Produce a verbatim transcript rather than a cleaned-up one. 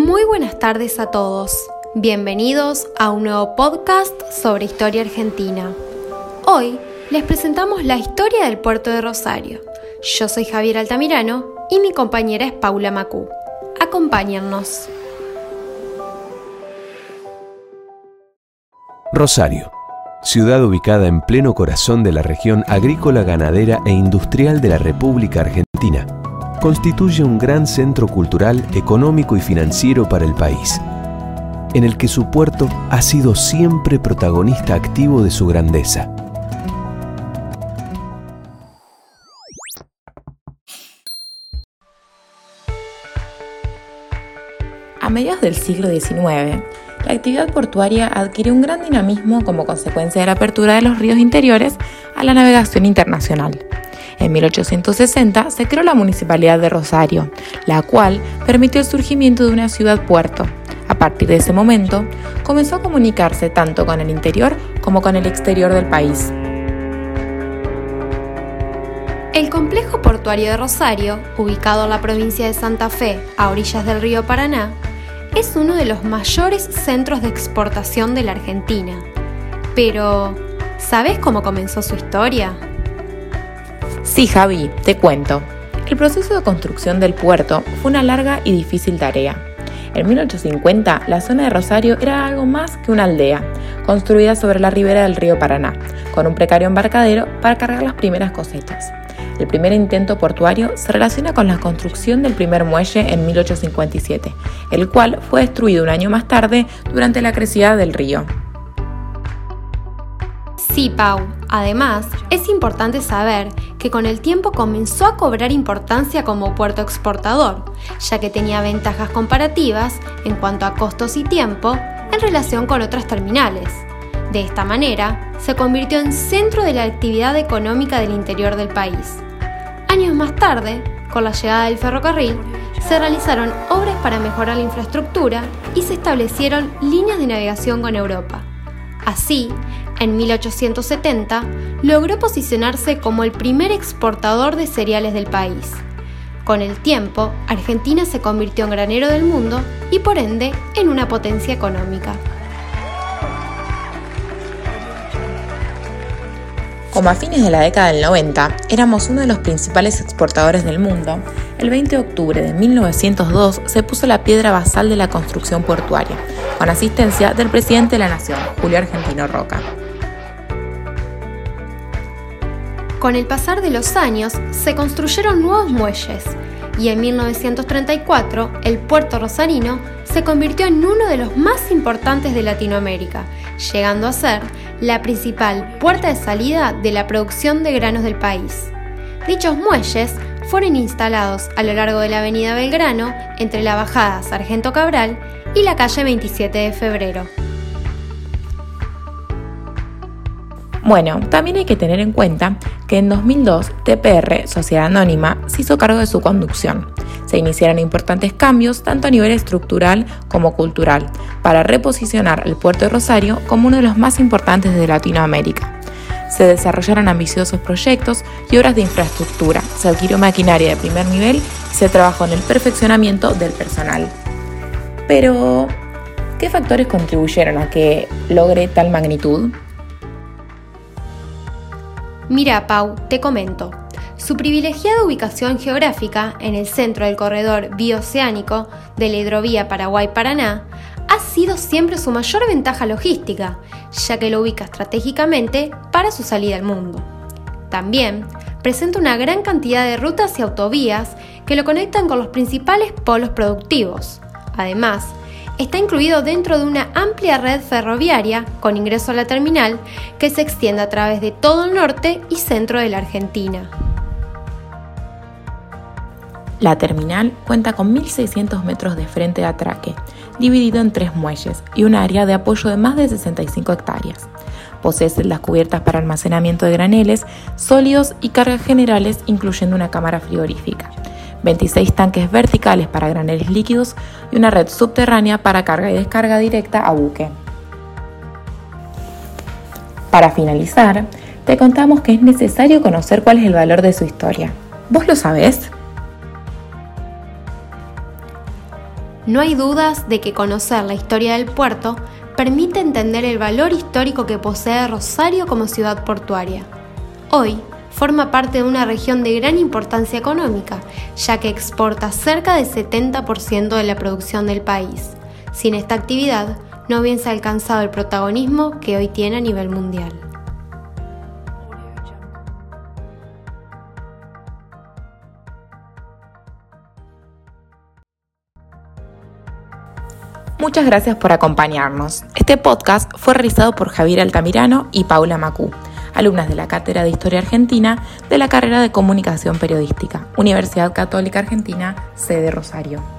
Muy buenas tardes a todos. Bienvenidos a un nuevo podcast sobre historia argentina. Hoy les presentamos la historia del puerto de Rosario. Yo soy Javier Altamirano y mi compañera es Paula Macú. Acompáñennos. Rosario, ciudad ubicada en pleno corazón de la región agrícola, ganadera e industrial de la República Argentina, constituye un gran centro cultural, económico y financiero para el país, en el que su puerto ha sido siempre protagonista activo de su grandeza. A mediados del siglo diecinueve, la actividad portuaria adquirió un gran dinamismo como consecuencia de la apertura de los ríos interiores a la navegación internacional. En mil ochocientos sesenta se creó la Municipalidad de Rosario, la cual permitió el surgimiento de una ciudad-puerto. A partir de ese momento, comenzó a comunicarse tanto con el interior como con el exterior del país. El complejo portuario de Rosario, ubicado en la provincia de Santa Fe, a orillas del río Paraná, es uno de los mayores centros de exportación de la Argentina. Pero, ¿sabes cómo comenzó su historia? Sí, Javi, te cuento. El proceso de construcción del puerto fue una larga y difícil tarea. En mil ochocientos cincuenta, la zona de Rosario era algo más que una aldea, construida sobre la ribera del río Paraná, con un precario embarcadero para cargar las primeras cosechas. El primer intento portuario se relaciona con la construcción del primer muelle en mil ochocientos cincuenta y siete, el cual fue destruido un año más tarde durante la crecida del río. Sí, Pau. Además, es importante saber que con el tiempo comenzó a cobrar importancia como puerto exportador, ya que tenía ventajas comparativas en cuanto a costos y tiempo en relación con otras terminales. De esta manera, se convirtió en centro de la actividad económica del interior del país. Años más tarde, con la llegada del ferrocarril, se realizaron obras para mejorar la infraestructura y se establecieron líneas de navegación con Europa. Así, en mil ochocientos setenta, logró posicionarse como el primer exportador de cereales del país. Con el tiempo, Argentina se convirtió en granero del mundo y, por ende, en una potencia económica. Como a fines de la década del noventa éramos uno de los principales exportadores del mundo, el veinte de octubre de mil novecientos dos se puso la piedra basal de la construcción portuaria, con asistencia del presidente de la Nación, Julio Argentino Roca. Con el pasar de los años, se construyeron nuevos muelles y en mil novecientos treinta y cuatro el puerto rosarino se convirtió en uno de los más importantes de Latinoamérica, llegando a ser la principal puerta de salida de la producción de granos del país. Dichos muelles fueron instalados a lo largo de la avenida Belgrano, entre la bajada Sargento Cabral y la calle veintisiete de febrero. Bueno, también hay que tener en cuenta que en dos mil dos T P R, Sociedad Anónima, se hizo cargo de su conducción. Se iniciaron importantes cambios tanto a nivel estructural como cultural para reposicionar el puerto de Rosario como uno de los más importantes de Latinoamérica. Se desarrollaron ambiciosos proyectos y obras de infraestructura, se adquirió maquinaria de primer nivel y se trabajó en el perfeccionamiento del personal. Pero, ¿qué factores contribuyeron a que logre tal magnitud? Mira, Pau, te comento. Su privilegiada ubicación geográfica en el centro del corredor bioceánico de la hidrovía Paraguay-Paraná ha sido siempre su mayor ventaja logística, ya que lo ubica estratégicamente para su salida al mundo. También presenta una gran cantidad de rutas y autovías que lo conectan con los principales polos productivos. Además, está incluido dentro de una amplia red ferroviaria con ingreso a la terminal que se extiende a través de todo el norte y centro de la Argentina. La terminal cuenta con mil seiscientos metros de frente de atraque, dividido en tres muelles y un área de apoyo de más de sesenta y cinco hectáreas. Posee celdas cubiertas para almacenamiento de graneles, sólidos y cargas generales, incluyendo una cámara frigorífica, veintiséis tanques verticales para graneles líquidos y una red subterránea para carga y descarga directa a buque. Para finalizar, te contamos que es necesario conocer cuál es el valor de su historia. ¿Vos lo sabés? No hay dudas de que conocer la historia del puerto permite entender el valor histórico que posee Rosario como ciudad portuaria. Hoy, forma parte de una región de gran importancia económica, ya que exporta cerca del setenta por ciento de la producción del país. Sin esta actividad, no hubiese alcanzado el protagonismo que hoy tiene a nivel mundial. Muchas gracias por acompañarnos. Este podcast fue realizado por Javier Altamirano y Paula Macú, alumnas de la Cátedra de Historia Argentina de la carrera de Comunicación Periodística, Universidad Católica Argentina, sede Rosario.